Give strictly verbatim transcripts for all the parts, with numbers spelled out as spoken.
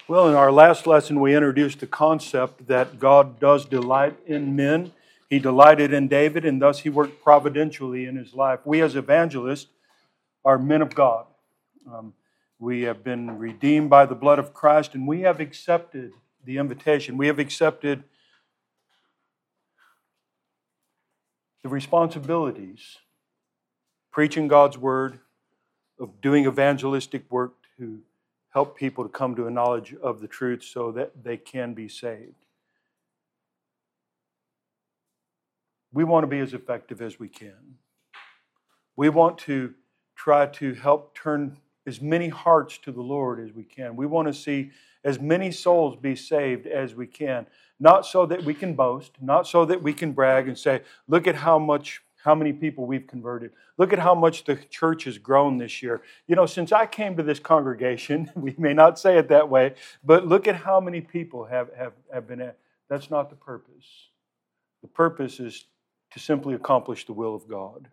Well, in our last lesson, we introduced the concept that God does delight in men. He delighted in David, and thus he worked providentially in his life. We as evangelists are men of God. Um, we have been redeemed by the blood of Christ, and we have accepted the invitation. We have accepted the responsibilities, preaching God's word, of doing evangelistic work to help people to come to a knowledge of the truth so that they can be saved. We want to be as effective as we can. We want to try to help turn as many hearts to the Lord as we can. We want to see as many souls be saved as we can. Not so that we can boast, not so that we can brag and say, look at how much, how many people we've converted. Look at how much the church has grown this year. You know, since I came to this congregation, we may not say it that way, but look at how many people have, have, have been at. That's not the purpose. The purpose is to simply accomplish the will of God.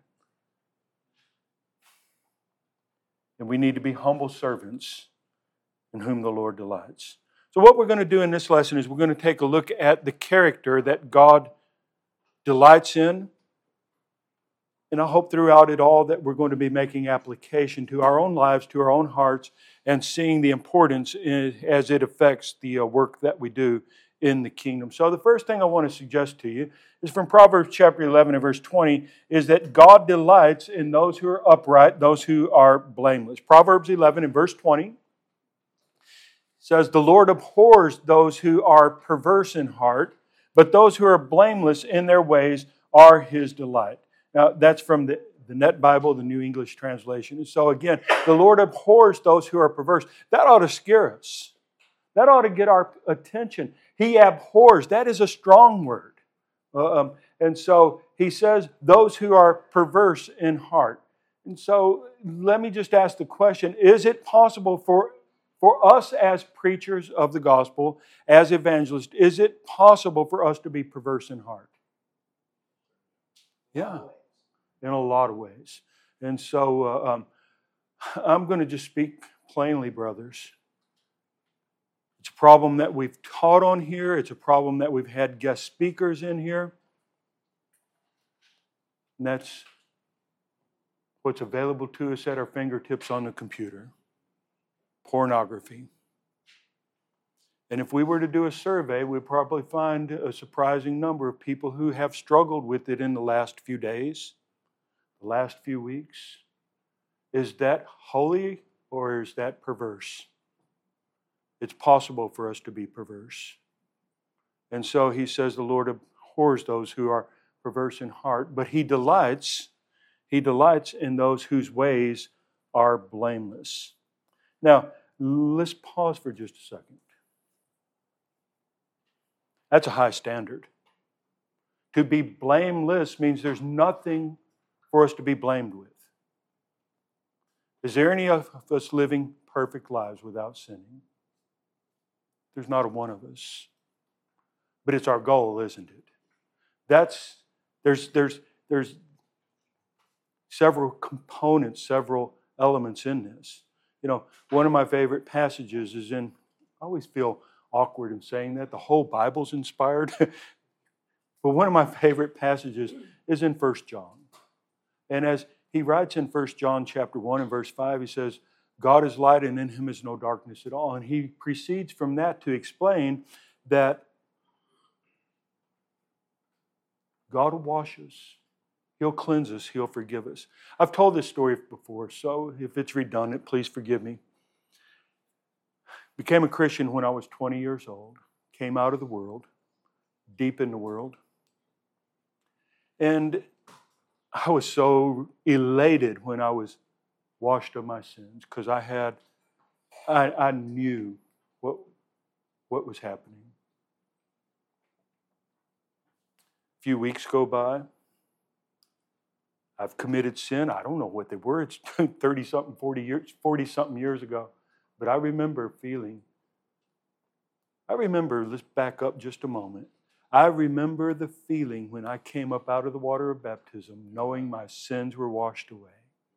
And we need to be humble servants in whom the Lord delights. So what we're going to do in this lesson is we're going to take a look at the character that God delights in. And I hope throughout it all that we're going to be making application to our own lives, to our own hearts, and seeing the importance in, as it affects the uh, work that we do in the kingdom. So the first thing I want to suggest to you is from Proverbs chapter eleven and verse twenty, is that God delights in those who are upright, those who are blameless. Proverbs eleven and verse twenty says, the Lord abhors those who are perverse in heart, but those who are blameless in their ways are His delight. Now, that's from the, the Net Bible, the New English Translation. And so again, the Lord abhors those who are perverse. That ought to scare us. That ought to get our attention. He abhors. That is a strong word. Uh, um, and so He says, those who are perverse in heart. And so let me just ask the question, is it possible for For us as preachers of the gospel, as evangelists, is it possible for us to be perverse in heart? Yeah, in a lot of ways. And so uh, um, I'm going to just speak plainly, brothers. It's a problem that we've taught on here. It's a problem that we've had guest speakers in here. And that's what's available to us at our fingertips on the computer. Pornography. And if we were to do a survey, we'd probably find a surprising number of people who have struggled with it in the last few days, the last few weeks. Is that holy or is that perverse? It's possible for us to be perverse. And so He says the Lord abhors those who are perverse in heart, but He delights, He delights in those whose ways are blameless. Now, let's pause for just a second. That's a high standard. To be blameless means there's nothing for us to be blamed with. Is there any of us living perfect lives without sinning? There's not a one of us. But it's our goal, isn't it? That's there's there's there's several components, several elements in this. You know, one of my favorite passages is in, I always feel awkward in saying that. The whole Bible's inspired. But one of my favorite passages is in First John. And as he writes in First John chapter one and verse five, he says, God is light and in Him is no darkness at all. And he proceeds from that to explain that God will wash us. He'll cleanse us. He'll forgive us. I've told this story before, so if it's redundant, please forgive me. Became a Christian when I was twenty years old. Came out of the world, deep in the world. And I was so elated when I was washed of my sins because I had, I, I knew what, what was happening. A few weeks go by. I've committed sin. I don't know what they were. It's thirty-something, forty years, forty-something years ago. But I remember feeling, I remember, let's back up just a moment. I remember the feeling when I came up out of the water of baptism, knowing my sins were washed away.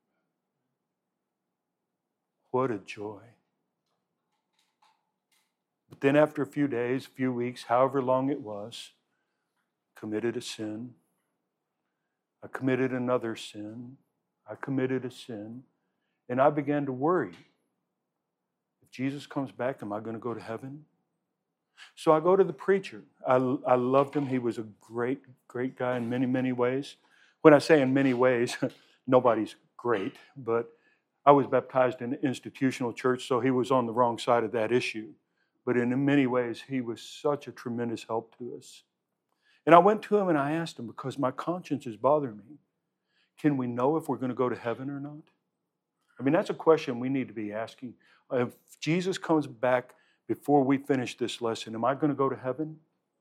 What a joy. But then after a few days, a few weeks, however long it was, committed a sin. I committed another sin. I committed a sin. And I began to worry. If Jesus comes back, am I going to go to heaven? So I go to the preacher. I, I loved him. He was a great, great guy in many, many ways. When I say in many ways, nobody's great, but I was baptized in an institutional church, so he was on the wrong side of that issue. But in many ways, he was such a tremendous help to us. And I went to him and I asked him, because my conscience is bothering me, can we know if we're going to go to heaven or not? I mean, that's a question we need to be asking. If Jesus comes back before we finish this lesson, am I going to go to heaven?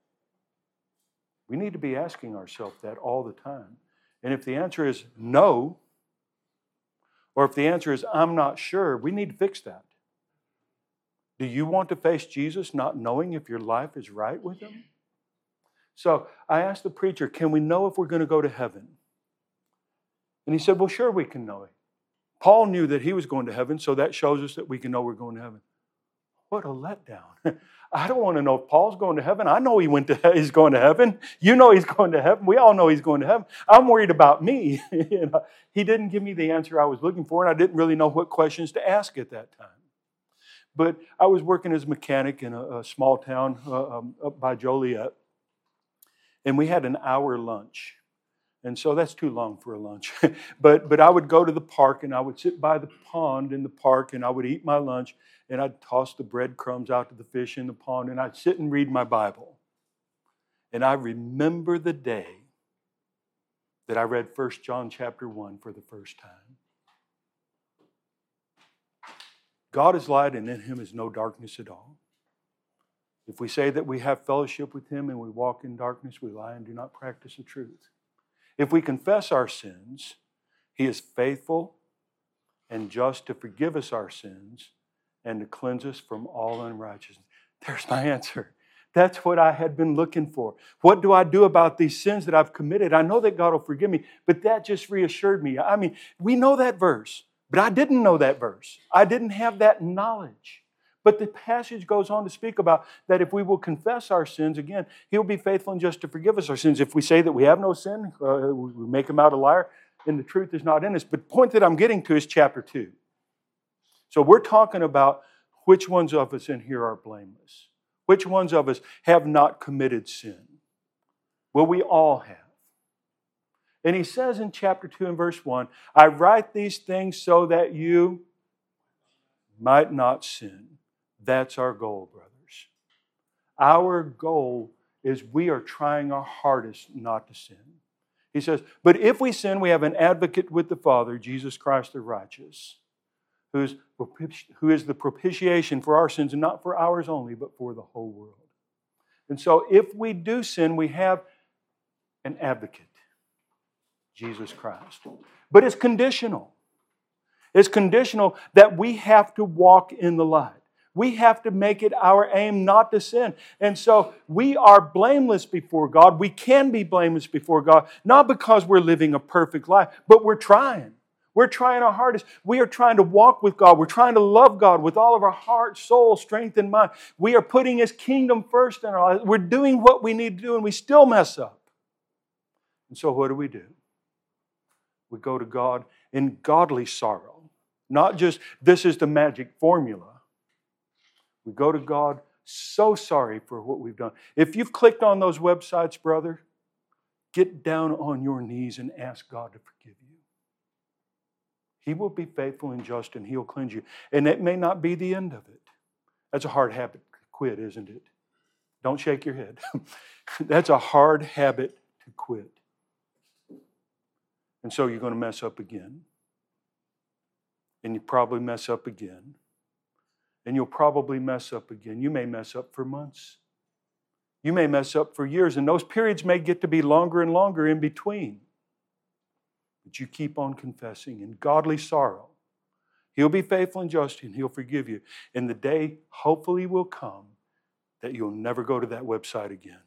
We need to be asking ourselves that all the time. And if the answer is no, or if the answer is I'm not sure, we need to fix that. Do you want to face Jesus not knowing if your life is right with Him? So I asked the preacher, can we know if we're going to go to heaven? And he said, well, sure we can know it. Paul knew that he was going to heaven, so that shows us that we can know we're going to heaven. What a letdown. I don't want to know if Paul's going to heaven. I know he went to he's going to heaven. You know he's going to heaven. We all know he's going to heaven. I'm worried about me. You know, he didn't give me the answer I was looking for, and I didn't really know what questions to ask at that time. But I was working as a mechanic in a, a small town uh, um, up by Joliet, and we had an hour lunch. And so that's too long for a lunch. but but I would go to the park, and I would sit by the pond in the park, and I would eat my lunch, and I'd toss the breadcrumbs out to the fish in the pond, and I'd sit and read my Bible. And I remember the day that I read First John chapter one for the first time. God is light, and in Him is no darkness at all. If we say that we have fellowship with Him and we walk in darkness, we lie and do not practice the truth. If we confess our sins, He is faithful and just to forgive us our sins and to cleanse us from all unrighteousness. There's my answer. That's what I had been looking for. What do I do about these sins that I've committed? I know that God will forgive me, but that just reassured me. I mean, we know that verse, but I didn't know that verse. I didn't have that knowledge. But the passage goes on to speak about that if we will confess our sins, again, He'll be faithful and just to forgive us our sins. If we say that we have no sin, uh, we make Him out a liar, and the truth is not in us. But the point that I'm getting to is chapter two. So we're talking about which ones of us in here are blameless. Which ones of us have not committed sin? Well, we all have. And he says in chapter two and verse one, I write these things so that you might not sin. That's our goal, brothers. Our goal is we are trying our hardest not to sin. He says, but if we sin, we have an advocate with the Father, Jesus Christ the righteous, who is, who is the propitiation for our sins, and not for ours only, but for the whole world. And so if we do sin, we have an advocate, Jesus Christ. But it's conditional. It's conditional that we have to walk in the light. We have to make it our aim not to sin. And so we are blameless before God. We can be blameless before God, not because we're living a perfect life, but we're trying. We're trying our hardest. We are trying to walk with God. We're trying to love God with all of our heart, soul, strength, and mind. We are putting His kingdom first in our lives. We're doing what we need to do, and we still mess up. And so what do we do? We go to God in godly sorrow. Not just, this is the magic formula. We go to God so sorry for what we've done. If you've clicked on those websites, brother, get down on your knees and ask God to forgive you. He will be faithful and just, and He'll cleanse you. And it may not be the end of it. That's a hard habit to quit, isn't it? Don't shake your head. That's a hard habit to quit. And so you're going to mess up again. And you probably mess up again. And you'll probably mess up again. You may mess up for months. You may mess up for years. And those periods may get to be longer and longer in between. But you keep on confessing in godly sorrow. He'll be faithful and just, and He'll forgive you. And the day hopefully will come that you'll never go to that website again.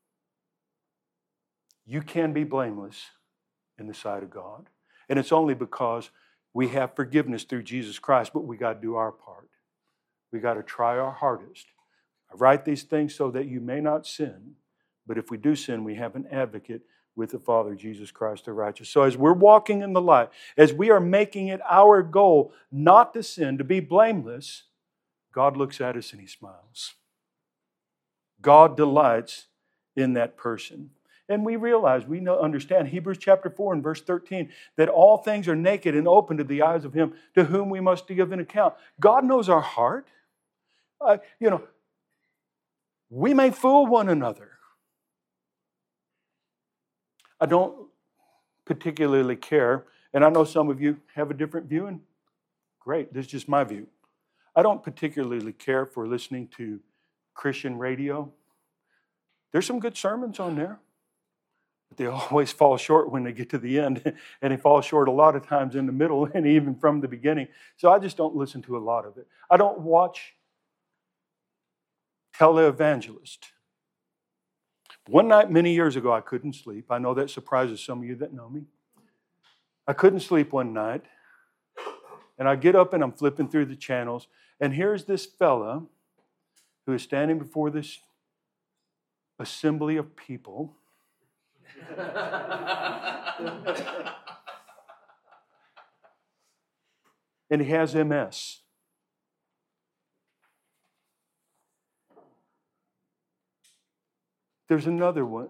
You can be blameless in the sight of God. And it's only because we have forgiveness through Jesus Christ, but we got to do our part. We got to try our hardest. I I write these things so that you may not sin. But if we do sin, we have an advocate with the Father, Jesus Christ the righteous. So as we're walking in the light, as we are making it our goal not to sin, to be blameless, God looks at us and He smiles. God delights in that person. And we realize, we know, understand Hebrews chapter four and verse thirteen, that all things are naked and open to the eyes of Him to whom we must give an account. God knows our heart. Uh, you know, we may fool one another. I don't particularly care, and I know some of you have a different view, and great, this is just my view. I don't particularly care for listening to Christian radio. There's some good sermons on there, but they always fall short when they get to the end, and they fall short a lot of times in the middle and even from the beginning. So I just don't listen to a lot of it. I don't watch televangelist. One night many years ago, I couldn't sleep. I know that surprises some of you that know me. I couldn't sleep one night, and I get up and I'm flipping through the channels, and here's this fella who is standing before this assembly of people. And he has M S. There's another one.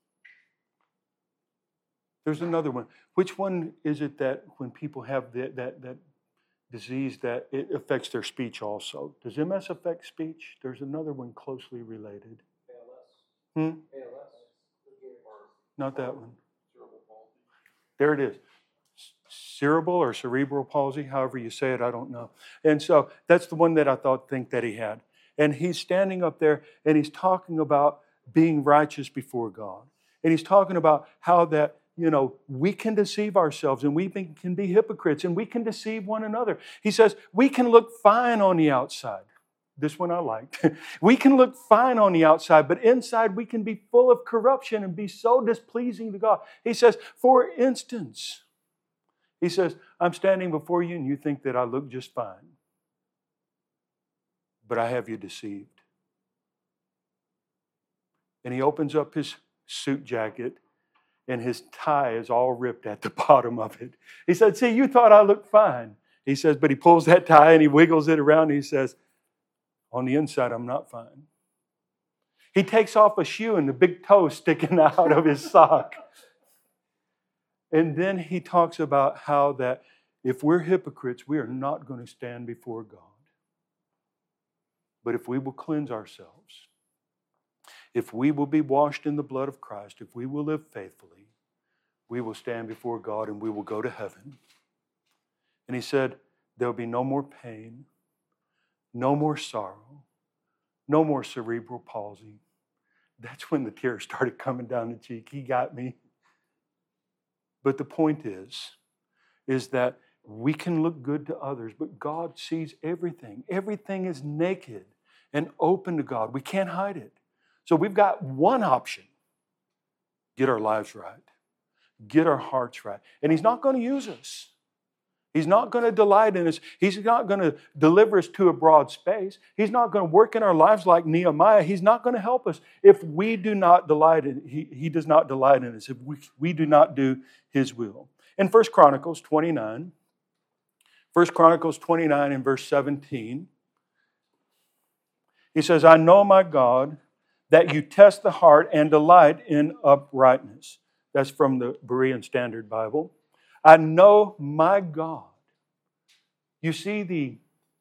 There's another one. Which one is it that when people have that, that, that disease that it affects their speech also? Does M S affect speech? There's another one closely related. A L S. Hmm? A L S. Not that one. There it is. Cerebral or cerebral palsy, however you say it, I don't know. And so that's the one that I thought think that he had. And he's standing up there and he's talking about being righteous before God. And he's talking about how that, you know, we can deceive ourselves and we can be hypocrites and we can deceive one another. He says, we can look fine on the outside. This one I liked. We can look fine on the outside, but inside we can be full of corruption and be so displeasing to God. He says, for instance, he says, I'm standing before you and you think that I look just fine, but I have you deceived. And he opens up his suit jacket and his tie is all ripped at the bottom of it. He said, see, you thought I looked fine. He says, but he pulls that tie and he wiggles it around and he says, on the inside, I'm not fine. He takes off a shoe and the big toe sticking out of his sock. And then he talks about how that if we're hypocrites, we are not going to stand before God. But if we will cleanse ourselves, if we will be washed in the blood of Christ, if we will live faithfully, we will stand before God and we will go to heaven. And he said, there'll be no more pain, no more sorrow, no more cerebral palsy. That's when the tears started coming down the cheek. He got me. But the point is, is that we can look good to others, but God sees everything. Everything is naked and open to God. We can't hide it. So we've got one option. Get our lives right. Get our hearts right. And He's not going to use us. He's not going to delight in us. He's not going to deliver us to a broad space. He's not going to work in our lives like Nehemiah. He's not going to help us if we do not delight in He, he does not delight in us, if we, we do not do His will. In First Chronicles twenty-nine, First Chronicles twenty-nine and verse seventeen, he says, I know, my God, that you test the heart and delight in uprightness. That's from the Berean Standard Bible. I know, my God. You see the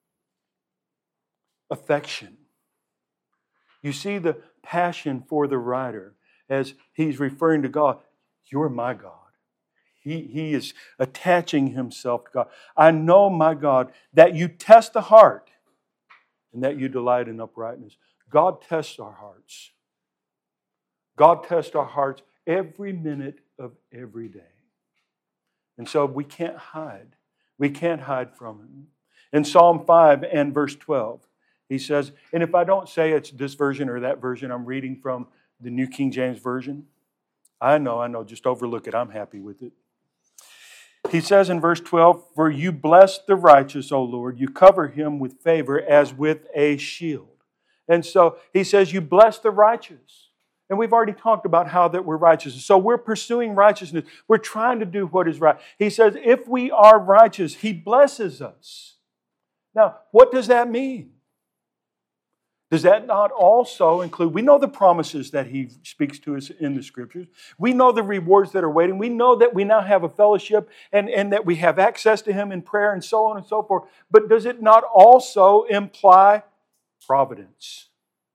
affection. You see the passion for the writer as he's referring to God. You're my God. He, he is attaching himself to God. I know, my God, that you test the heart and that you delight in uprightness. God tests our hearts. God tests our hearts every minute of every day. And so we can't hide. We can't hide from Him. In Psalm five and verse twelve, he says, and if I don't say it's this version or that version, I'm reading from the New King James Version. I know, I know, just overlook it. I'm happy with it. He says in verse twelve, for you bless the righteous, O Lord. You cover him with favor as with a shield. And so he says, you bless the righteous. And we've already talked about how that we're righteous. So we're pursuing righteousness. We're trying to do what is right. He says, if we are righteous, He blesses us. Now, what does that mean? Does that not also include, we know the promises that He speaks to us in the Scriptures. We know the rewards that are waiting. We know that we now have a fellowship and, and that we have access to Him in prayer and so on and so forth. But does it not also imply providence?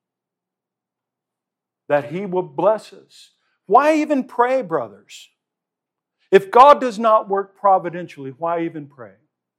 That He will bless us. Why even pray, brothers? If God does not work providentially, why even pray?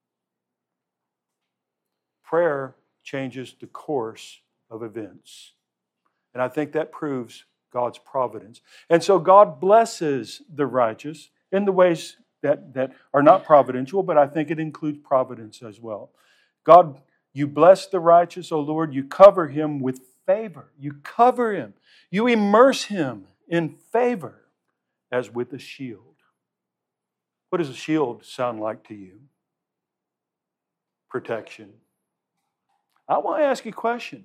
Prayer changes the course of events. And I think that proves God's providence. And so God blesses the righteous in the ways that, that are not providential, but I think it includes providence as well. God, you bless the righteous, O Lord. You cover him with favor. You cover him. You immerse him in favor as with a shield. What does a shield sound like to you? Protection. I want to ask you a question.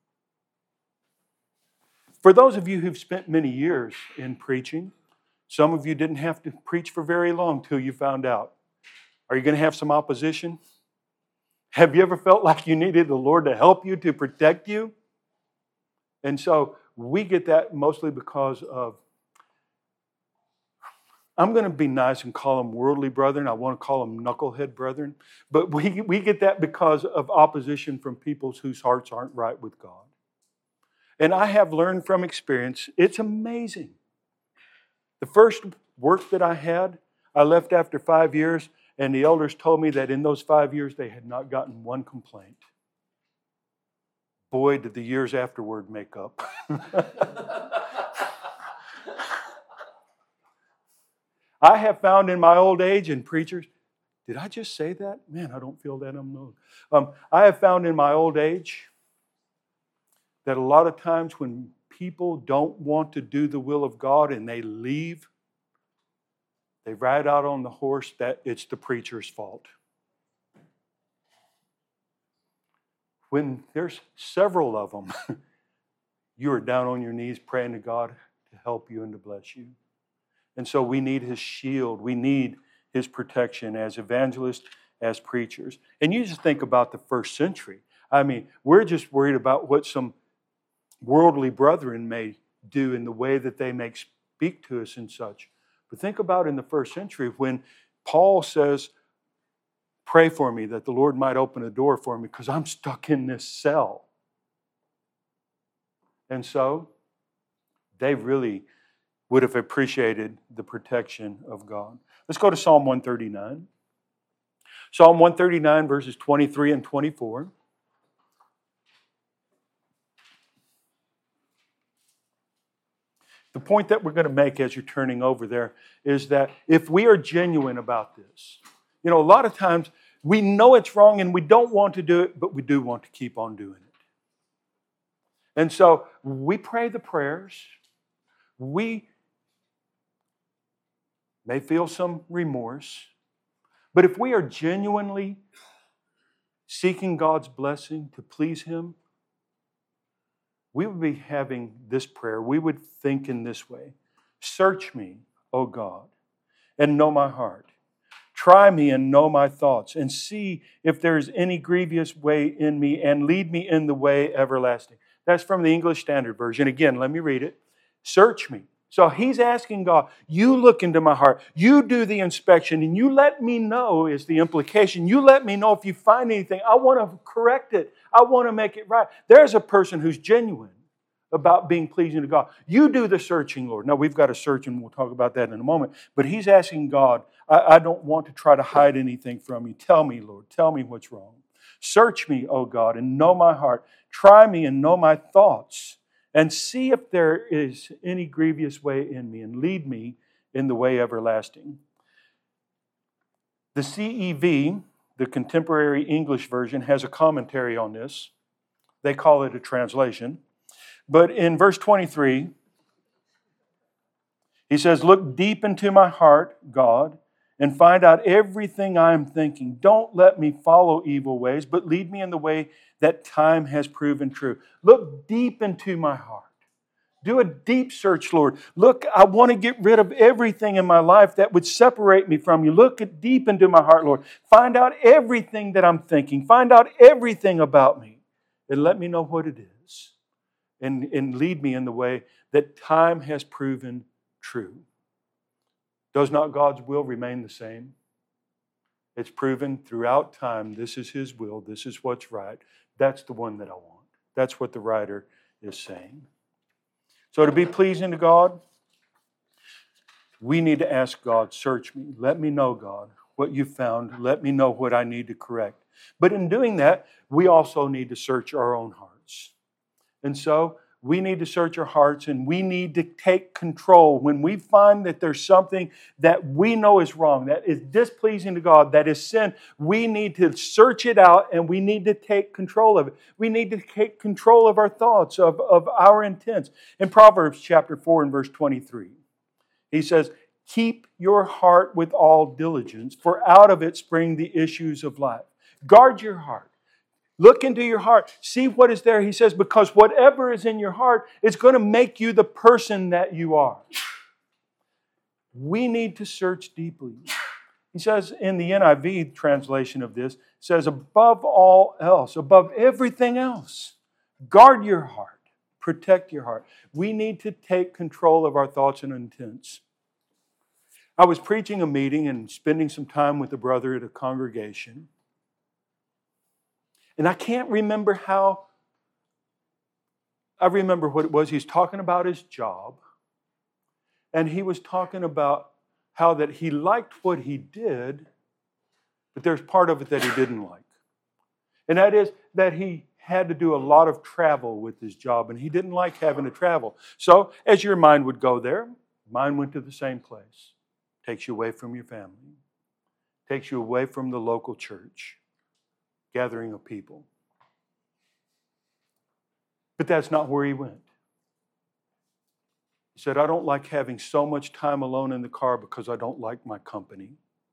For those of you who've spent many years in preaching, some of you didn't have to preach for very long till you found out. Are you going to have some opposition? Have you ever felt like you needed the Lord to help you, to protect you? And so we get that mostly because of, I'm going to be nice and call them worldly brethren. I want to call them knucklehead brethren. But we, we get that because of opposition from people whose hearts aren't right with God. And I have learned from experience, it's amazing. The first work that I had, I left after five years, and the elders told me that in those five years they had not gotten one complaint. Boy, did the years afterward make up. I have found in my old age, and preachers, did I just say that? Man, I don't feel that unknown. Um, I have found in my old age that a lot of times when people don't want to do the will of God and they leave, they ride out on the horse that it's the preacher's fault. When there's several of them, you are down on your knees praying to God to help you and to bless you. And so we need His shield. We need His protection as evangelists, as preachers. And you just think about the first century. I mean, we're just worried about what some worldly brethren may do in the way that they may speak to us and such. But think about in the first century when Paul says, pray for me that the Lord might open a door for me because I'm stuck in this cell. And so they really would have appreciated the protection of God. Let's go to Psalm one thirty-nine. Psalm one thirty-nine, verses twenty-three and twenty-four. The point that we're going to make as you're turning over there is that if we are genuine about this, you know, a lot of times we know it's wrong and we don't want to do it, but we do want to keep on doing it. And so we pray the prayers. We may feel some remorse, but if we are genuinely seeking God's blessing to please Him, we would be having this prayer. We would think in this way. Search me, O God, and know my heart. Try me and know my thoughts, and see if there is any grievous way in me, and lead me in the way everlasting. That's from the English Standard Version. Again, let me read it. Search me. So he's asking God, you look into my heart, you do the inspection, and you let me know, is the implication. You let me know if you find anything. I want to correct it. I want to make it right. There's a person who's genuine about being pleasing to God. You do the searching, Lord. Now, we've got to search, and we'll talk about that in a moment. But he's asking God, I, I don't want to try to hide anything from you. Tell me, Lord. Tell me what's wrong. Search me, O God, and know my heart. Try me and know my thoughts. And see if there is any grievous way in me, and lead me in the way everlasting. The C E V, the Contemporary English Version, has a commentary on this. They call it a translation. But in verse twenty-three, he says, look deep into my heart, God, and find out everything I am thinking. Don't let me follow evil ways, but lead me in the way that time has proven true. Look deep into my heart. Do a deep search, Lord. Look, I want to get rid of everything in my life that would separate me from you. Look deep into my heart, Lord. Find out everything that I'm thinking. Find out everything about me. And let me know what it is. And, and lead me in the way that time has proven true. Does not God's will remain the same? It's proven throughout time. This is His will. This is what's right. That's the one that I want. That's what the writer is saying. So to be pleasing to God, we need to ask God, search me. Let me know, God, what you found. Let me know what I need to correct. But in doing that, we also need to search our own hearts. And so we need to search our hearts and we need to take control. When we find that there's something that we know is wrong, that is displeasing to God, that is sin, we need to search it out and we need to take control of it. We need to take control of our thoughts, of, of our intents. In Proverbs chapter four and verse twenty-three, he says, keep your heart with all diligence, for out of it spring the issues of life. Guard your heart. Look into your heart. See what is there. He says, because whatever is in your heart is going to make you the person that you are. We need to search deeply. He says in the N I V translation of this, says above all else, above everything else, guard your heart. Protect your heart. We need to take control of our thoughts and intents. I was preaching a meeting and spending some time with a brother at a congregation. And I can't remember how, I remember what it was. He's talking about his job. And he was talking about how that he liked what he did, but there's part of it that he didn't like. And that is that he had to do a lot of travel with his job, and he didn't like having to travel. So as your mind would go there, mine went to the same place. Takes you away from your family. Takes you away from the local church. Gathering of people. But that's not where he went. He said, I don't like having so much time alone in the car because I don't like my company.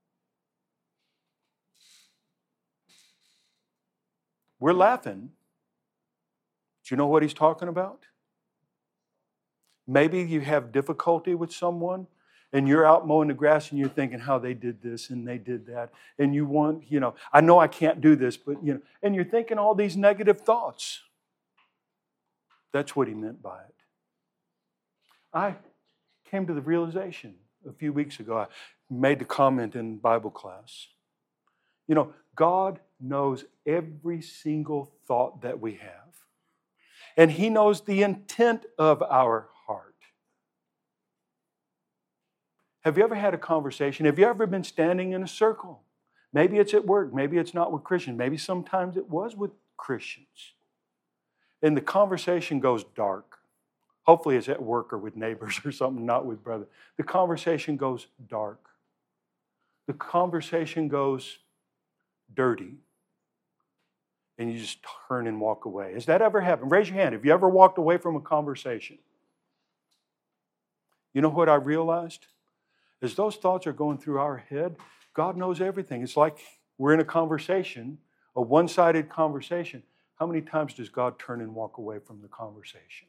We're laughing. Do you know what he's talking about? Maybe you have difficulty with someone and you're out mowing the grass and you're thinking how they did this and they did that. And you want, you know, I know I can't do this, but, you know, and you're thinking all these negative thoughts. That's what he meant by it. I came to the realization a few weeks ago. I made the comment in Bible class. You know, God knows every single thought that we have. And He knows the intent of our heart. Have you ever had a conversation? Have you ever been standing in a circle? Maybe it's at work. Maybe it's not with Christians. Maybe sometimes it was with Christians. And the conversation goes dark. Hopefully it's at work or with neighbors or something, not with brothers. The conversation goes dark. The conversation goes dirty. And you just turn and walk away. Has that ever happened? Raise your hand. Have you ever walked away from a conversation? You know what I realized? As those thoughts are going through our head, God knows everything. It's like we're in a conversation, a one-sided conversation. How many times does God turn and walk away from the conversation?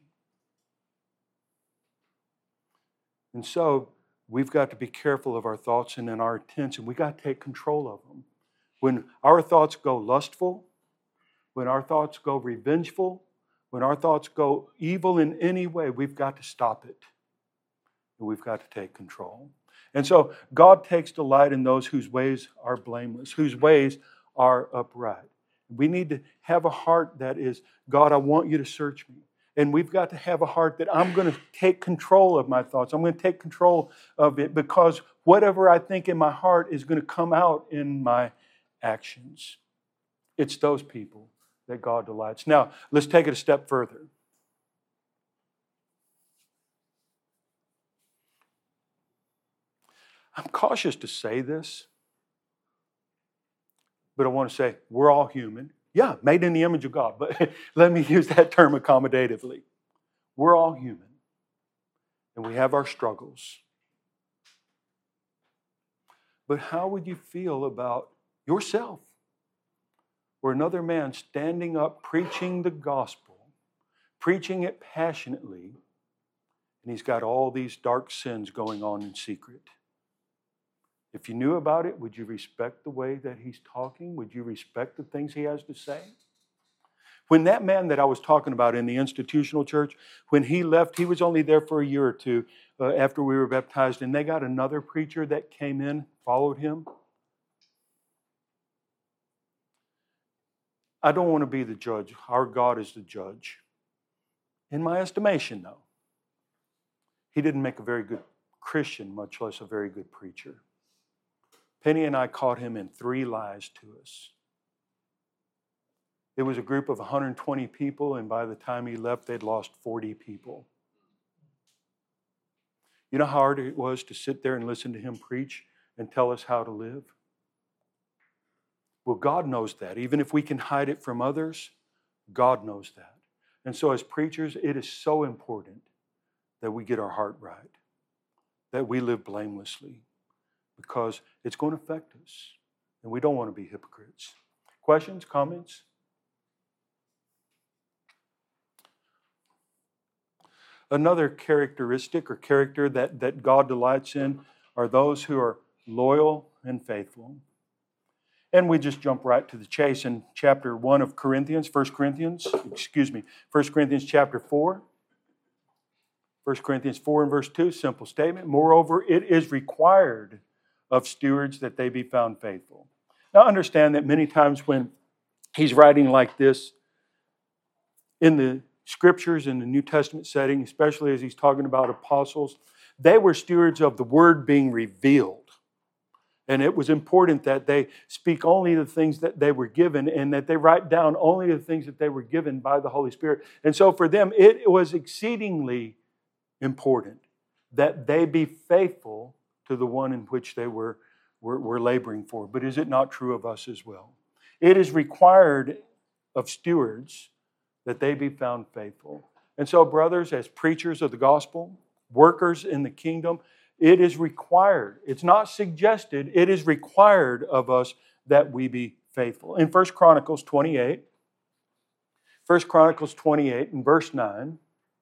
And so we've got to be careful of our thoughts and in our intents, and we've got to take control of them. When our thoughts go lustful, when our thoughts go revengeful, when our thoughts go evil in any way, we've got to stop it. And we've got to take control. And so God takes delight in those whose ways are blameless, whose ways are upright. We need to have a heart that is, God, I want you to search me. And we've got to have a heart that I'm going to take control of my thoughts. I'm going to take control of it because whatever I think in my heart is going to come out in my actions. It's those people that God delights. Now, let's take it a step further. I'm cautious to say this, but I want to say we're all human. Yeah, made in the image of God, but let me use that term accommodatively. We're all human, and we have our struggles. But how would you feel about yourself or another man standing up preaching the gospel, preaching it passionately, and he's got all these dark sins going on in secret? If you knew about it, would you respect the way that he's talking? Would you respect the things he has to say? When that man that I was talking about in the institutional church, when he left, he was only there for a year or two uh, after we were baptized, and they got another preacher that came in, followed him. I don't want to be the judge. Our God is the judge. In my estimation, though, he didn't make a very good Christian, much less a very good preacher. Penny and I caught him in three lies to us. It was a group of one hundred twenty people, and by the time he left, they'd lost forty people. You know how hard it was to sit there and listen to him preach and tell us how to live? Well, God knows that. Even if we can hide it from others, God knows that. And so as preachers, it is so important that we get our heart right, that we live blamelessly, because it's going to affect us, and we don't want to be hypocrites. Questions, comments? Another characteristic or character that, that God delights in are those who are loyal and faithful. And we just jump right to the chase in chapter one of Corinthians, First Corinthians, excuse me, First Corinthians chapter four. First Corinthians four and verse two, simple statement. Moreover, it is required of stewards that they be found faithful. Now understand that many times when he's writing like this in the Scriptures, in the New Testament setting, especially as he's talking about apostles, they were stewards of the Word being revealed. And it was important that they speak only the things that they were given, and that they write down only the things that they were given by the Holy Spirit. And so for them, it was exceedingly important that they be faithful to the one in which they were, were, were laboring for. But is it not true of us as well? It is required of stewards that they be found faithful. And so, brothers, as preachers of the gospel, workers in the kingdom, it is required. It's not suggested. It is required of us that we be faithful. In First Chronicles twenty-eight, First Chronicles twenty-eight and verse nine,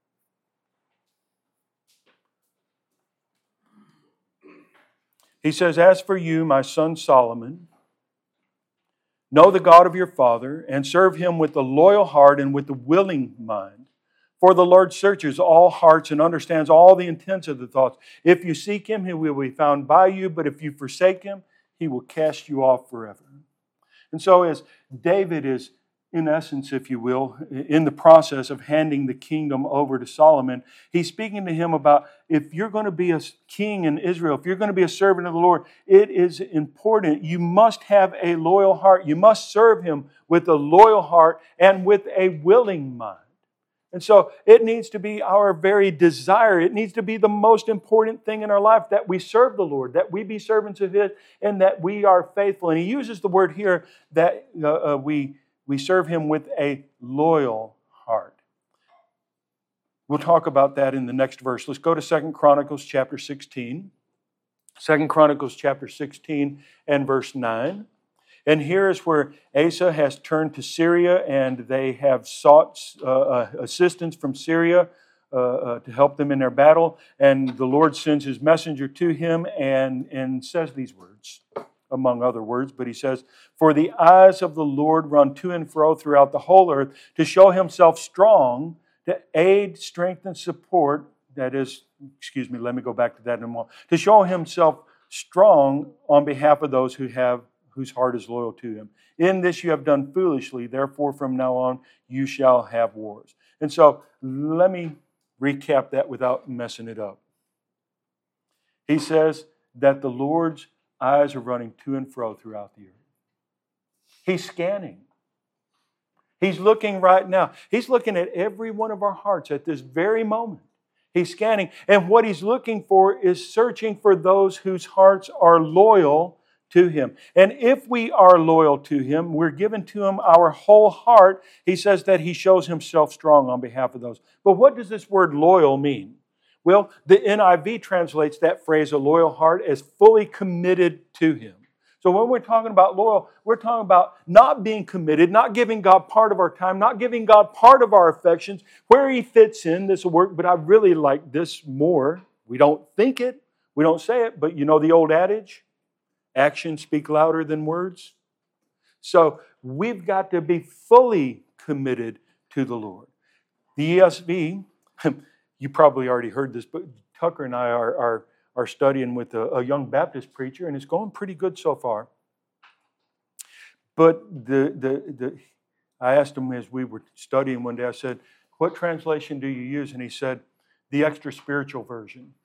he says, "As for you, my son Solomon, know the God of your father, and serve him with a loyal heart and with a willing mind. For the Lord searches all hearts and understands all the intents of the thoughts. If you seek him, he will be found by you, but if you forsake him, he will cast you off forever." And so as David is, in essence, if you will, in the process of handing the kingdom over to Solomon, he's speaking to him about, if you're going to be a king in Israel, if you're going to be a servant of the Lord, it is important. You must have a loyal heart. You must serve him with a loyal heart and with a willing mind. And so it needs to be our very desire. It needs to be the most important thing in our life, that we serve the Lord, that we be servants of his, and that we are faithful. And he uses the word here that uh, uh, we We serve him with a loyal heart. We'll talk about that in the next verse. Let's go to Second Chronicles chapter sixteen. Second Chronicles chapter sixteen and verse nine. And here is where Asa has turned to Syria, and they have sought uh, assistance from Syria uh, uh, to help them in their battle. And the Lord sends his messenger to him and, and says these words, among other words, but he says, "For the eyes of the Lord run to and fro throughout the whole earth to show himself strong, to aid, strengthen, support," that is, excuse me, let me go back to that in a moment, "to show himself strong on behalf of those who have whose heart is loyal to him. In this you have done foolishly, therefore from now on you shall have wars." And so let me recap that without messing it up. He says that the Lord's eyes are running to and fro throughout the earth. He's scanning. He's looking right now. He's looking at every one of our hearts at this very moment. He's scanning. And what he's looking for is searching for those whose hearts are loyal to him. And if we are loyal to him, we're given to him our whole heart. He says that he shows himself strong on behalf of those. But what does this word loyal mean? Well, the N I V translates that phrase, a loyal heart, as fully committed to Him. So when we're talking about loyal, we're talking about not being committed, not giving God part of our time, not giving God part of our affections. Where He fits in, this will work, but I really like this more. We don't think it, we don't say it, but you know the old adage, actions speak louder than words. So we've got to be fully committed to the Lord. The E S V, you probably already heard this, but Tucker and I are, are, are studying with a, a young Baptist preacher, and it's going pretty good so far. But the, the, the, I asked him as we were studying one day, I said, what translation do you use? And he said, the extra spiritual version.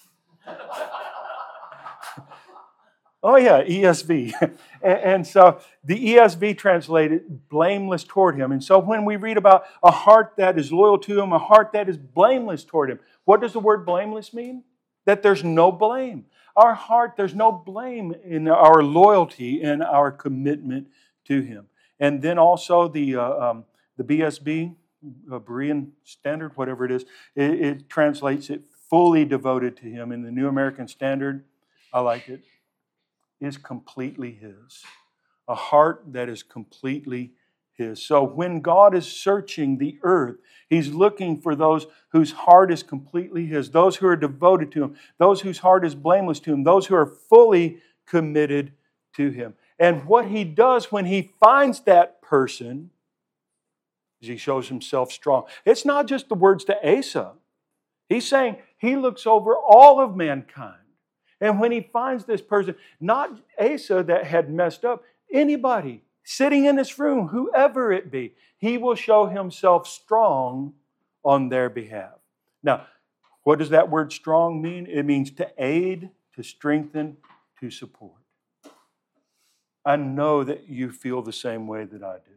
Oh yeah, E S V. And so the E S V translated blameless toward Him. And so when we read about a heart that is loyal to Him, a heart that is blameless toward Him, what does the word blameless mean? That there's no blame. Our heart, there's no blame in our loyalty and our commitment to Him. And then also the uh, um, the B S B, uh, Berean Standard, whatever it is, it, it translates it fully devoted to Him. In the New American Standard, I like it, is completely His. A heart that is completely His. So when God is searching the earth, He's looking for those whose heart is completely His, those who are devoted to Him, those whose heart is blameless to Him, those who are fully committed to Him. And what He does when He finds that person is He shows Himself strong. It's not just the words to Asa. He's saying He looks over all of mankind. And when He finds this person, not Asa that had messed up, anybody sitting in this room, whoever it be, He will show Himself strong on their behalf. Now, what does that word strong mean? It means to aid, to strengthen, to support. I know that you feel the same way that I do.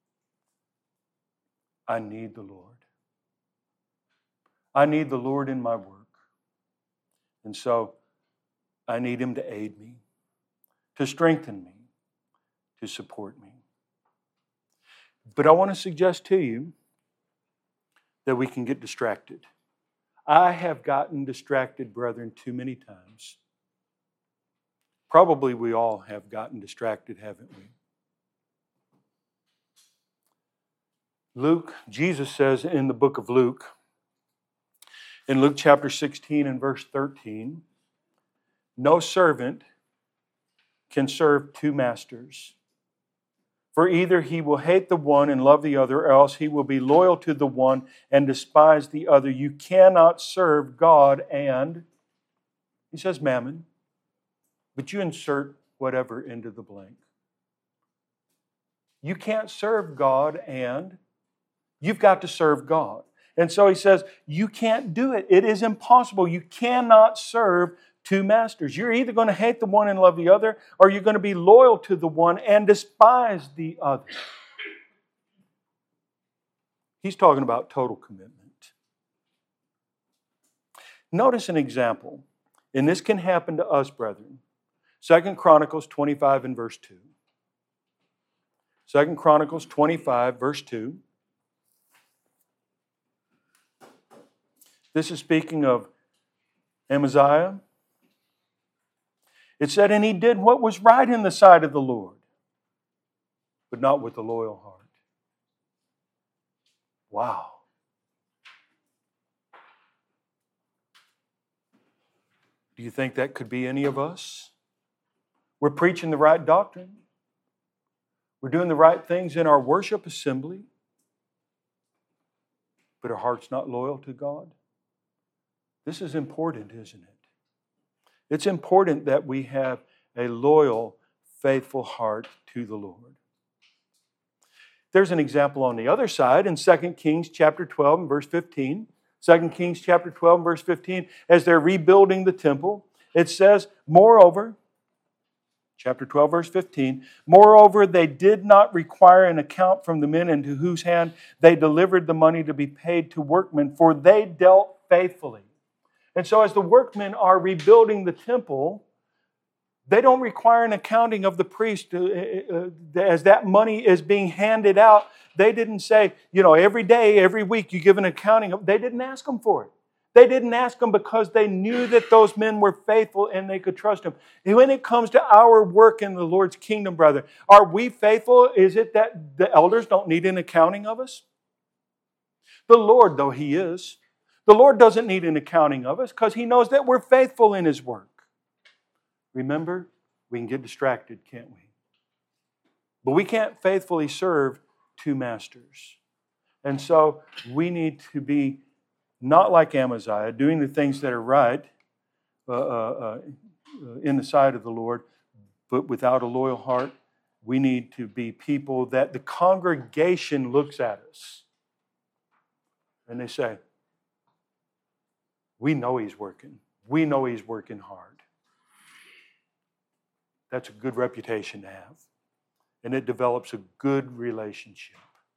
I need the Lord. I need the Lord in my work. And so, I need Him to aid me, to strengthen me, to support me. But I want to suggest to you that we can get distracted. I have gotten distracted, brethren, too many times. Probably we all have gotten distracted, haven't we? Luke, Jesus says in the book of Luke, in Luke chapter sixteen and verse thirteen, no servant can serve two masters. For either he will hate the one and love the other, or else he will be loyal to the one and despise the other. You cannot serve God and, he says mammon, but you insert whatever into the blank. You can't serve God and, you've got to serve God. And so he says, you can't do it. It is impossible. You cannot serve two masters. You're either going to hate the one and love the other, or you're going to be loyal to the one and despise the other. He's talking about total commitment. Notice an example, and this can happen to us, brethren. Second Chronicles twenty-five and verse two. Second Chronicles twenty-five, verse two. This is speaking of Amaziah. It said, and he did what was right in the sight of the Lord, but not with a loyal heart. Wow. Do you think that could be any of us? We're preaching the right doctrine. We're doing the right things in our worship assembly, but our heart's not loyal to God. This is important, isn't it? It's important that we have a loyal, faithful heart to the Lord. There's an example on the other side in Second Kings chapter twelve and verse fifteen. Second Kings chapter twelve and verse fifteen, as they're rebuilding the temple, it says, moreover, chapter twelve verse fifteen, moreover, they did not require an account from the men into whose hand they delivered the money to be paid to workmen, for they dealt faithfully. And so as the workmen are rebuilding the temple, they don't require an accounting of the priest. Uh, uh, as that money is being handed out, they didn't say, you know, every day, every week you give an accounting. They didn't ask them for it. They didn't ask them because they knew that those men were faithful and they could trust them. And when it comes to our work in the Lord's kingdom, brother, are we faithful? Is it that the elders don't need an accounting of us? The Lord, though He is, the Lord doesn't need an accounting of us because He knows that we're faithful in His work. Remember, we can get distracted, can't we? But we can't faithfully serve two masters. And so we need to be not like Amaziah, doing the things that are right uh, uh, uh, in the sight of the Lord, but without a loyal heart. We need to be people that the congregation looks at us and they say, we know he's working. We know he's working hard. That's a good reputation to have. And it develops a good relationship.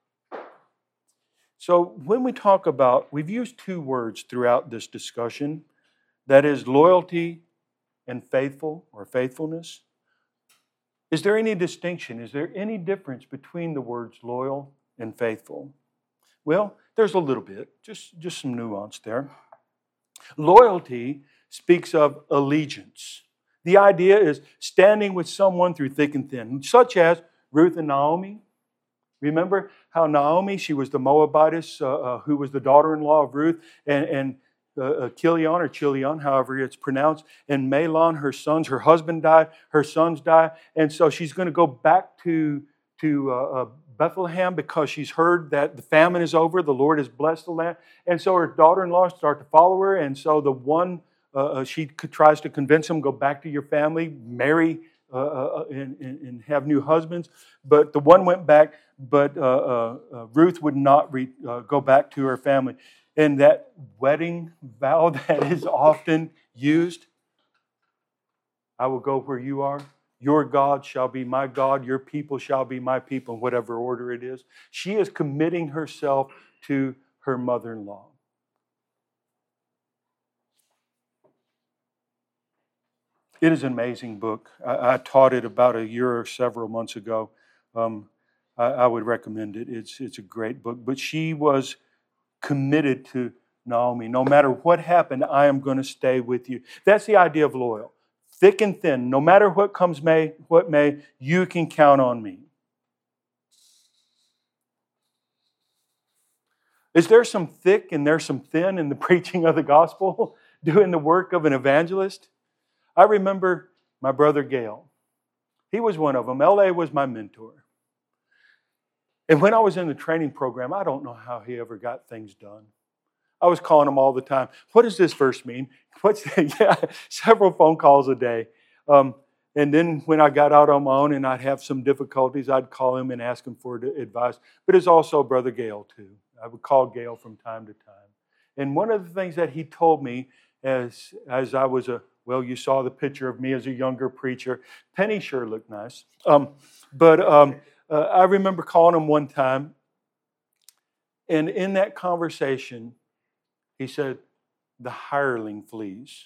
So when we talk about, we've used two words throughout this discussion. That is loyalty and faithful or faithfulness. Is there any distinction? Is there any difference between the words loyal and faithful? Well, there's a little bit, just, just some nuance there. Loyalty speaks of allegiance. The idea is standing with someone through thick and thin, such as Ruth and Naomi. Remember how Naomi, she was the Moabitess uh, uh, who was the daughter-in-law of Ruth, and, and uh, uh, Chilion or Chilion, however it's pronounced, and Mahlon, her sons, her husband died, her sons died, and so she's going to go back to, to uh, uh, Bethlehem because she's heard that the famine is over, the Lord has blessed the land, and so her daughter-in-law starts to follow her, and so the one, uh, she tries to convince him, go back to your family, marry uh, uh, and, and, and have new husbands, but the one went back, but uh, uh, uh, Ruth would not re, uh, go back to her family. And that wedding vow that is often used, I will go where you are. Your God shall be my God. Your people shall be my people, in whatever order it is. She is committing herself to her mother-in-law. It is an amazing book. I, I taught it about a year or several months ago. Um, I, I would recommend it. It's, it's a great book. But she was committed to Naomi. No matter what happened, I am going to stay with you. That's the idea of loyal. Thick and thin. No matter what comes may, what may, you can count on me. Is there some thick and there's some thin in the preaching of the gospel, doing the work of an evangelist? I remember my brother Gail. He was one of them. L A was my mentor. And when I was in the training program, I don't know how he ever got things done. I was calling him all the time. What does this verse mean? What's that? Yeah, several phone calls a day. Um, and then when I got out on my own and I'd have some difficulties, I'd call him and ask him for advice. But it's also Brother Gail too. I would call Gail from time to time. And one of the things that he told me as, as I was a, well, you saw the picture of me as a younger preacher. Penny sure looked nice. Um, but um, uh, I remember calling him one time. And in that conversation, he said, the hireling flees.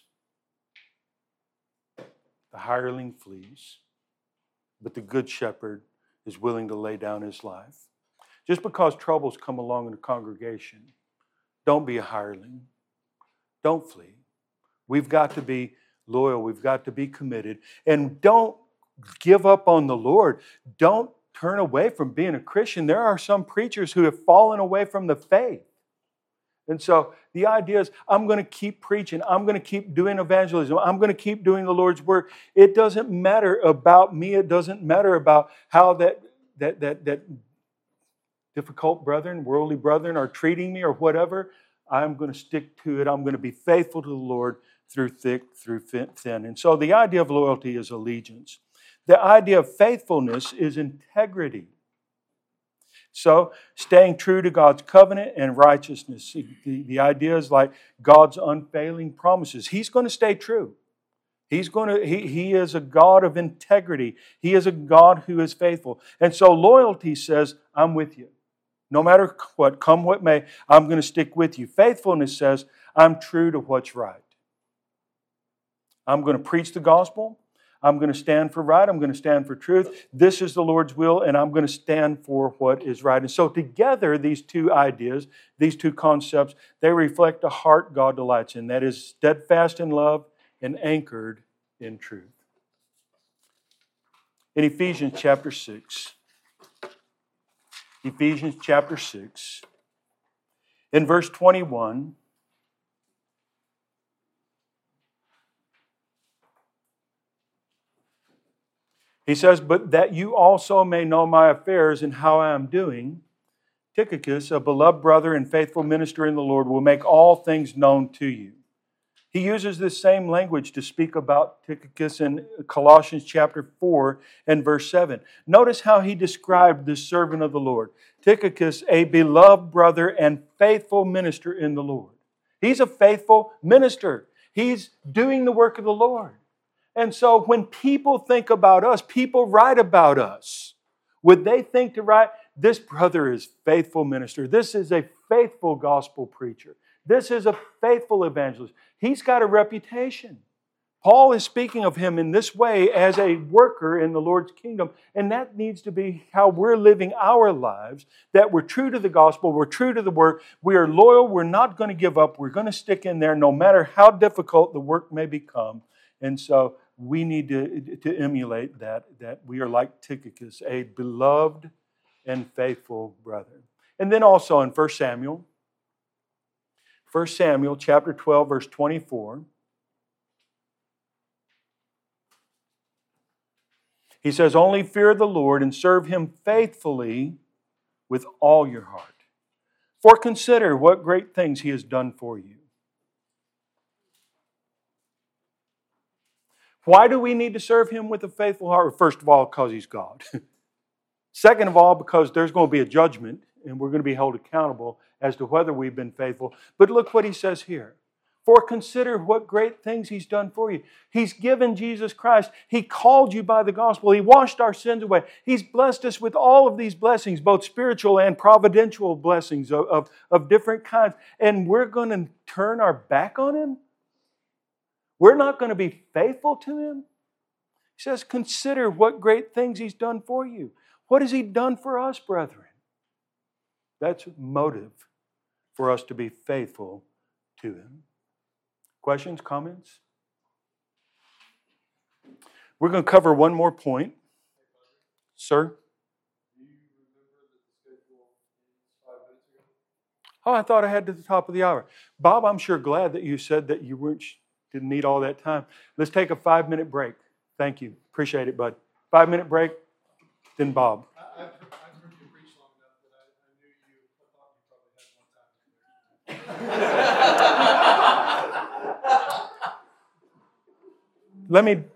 The hireling flees. But the good shepherd is willing to lay down his life. Just because troubles come along in the congregation, don't be a hireling. Don't flee. We've got to be loyal. We've got to be committed. And don't give up on the Lord. Don't turn away from being a Christian. There are some preachers who have fallen away from the faith. And so the idea is, I'm going to keep preaching. I'm going to keep doing evangelism. I'm going to keep doing the Lord's work. It doesn't matter about me. It doesn't matter about how that, that, that, that difficult brethren, worldly brethren are treating me or whatever. I'm going to stick to it. I'm going to be faithful to the Lord through thick, through thin. And so the idea of loyalty is allegiance. The idea of faithfulness is integrity. So, staying true to God's covenant and righteousness. The, the idea is like God's unfailing promises. He's going to stay true. He's going to, he, he is a God of integrity. He is a God who is faithful. And so loyalty says, I'm with you. No matter what, come what may, I'm going to stick with you. Faithfulness says, I'm true to what's right. I'm going to preach the gospel. I'm going to stand for right. I'm going to stand for truth. This is the Lord's will, and I'm going to stand for what is right. And so together, these two ideas, these two concepts, they reflect a heart God delights in. That is steadfast in love and anchored in truth. In Ephesians chapter six, Ephesians chapter six, in verse twenty-one, he says, "But that you also may know my affairs and how I am doing, Tychicus, a beloved brother and faithful minister in the Lord, will make all things known to you." He uses this same language to speak about Tychicus in Colossians chapter four and verse seven. Notice how he described this servant of the Lord. Tychicus, a beloved brother and faithful minister in the Lord. He's a faithful minister. He's doing the work of the Lord. And so when people think about us, people write about us. Would they think to write, this brother is faithful minister. This is a faithful gospel preacher. This is a faithful evangelist. He's got a reputation. Paul is speaking of him in this way as a worker in the Lord's kingdom. And that needs to be how we're living our lives, that we're true to the gospel, we're true to the work, we are loyal, we're not going to give up, we're going to stick in there no matter how difficult the work may become. And so we need to, to emulate that, that we are like Tychicus, a beloved and faithful brother. And then also in First Samuel, First Samuel chapter twelve, verse twenty-four, he says, "Only fear the Lord and serve Him faithfully with all your heart. For consider what great things He has done for you." Why do we need to serve Him with a faithful heart? First of all, because He's God. Second of all, because there's going to be a judgment and we're going to be held accountable as to whether we've been faithful. But look what he says here. For consider what great things He's done for you. He's given Jesus Christ. He called you by the gospel. He washed our sins away. He's blessed us with all of these blessings, both spiritual and providential blessings of, of, of different kinds. And we're going to turn our back on Him? We're not going to be faithful to Him? He says, consider what great things He's done for you. What has He done for us, brethren? That's motive for us to be faithful to Him. Questions, comments? We're going to cover one more point. Sir? Oh, I thought I had to the top of the hour. Bob, I'm sure glad that you said that you weren't didn't need all that time. Let's take a five-minute break. Thank you. Appreciate it, bud. Five-minute break, then Bob. I, I've, I've heard you preach long enough that I, I knew you I thought you probably had one time. Let me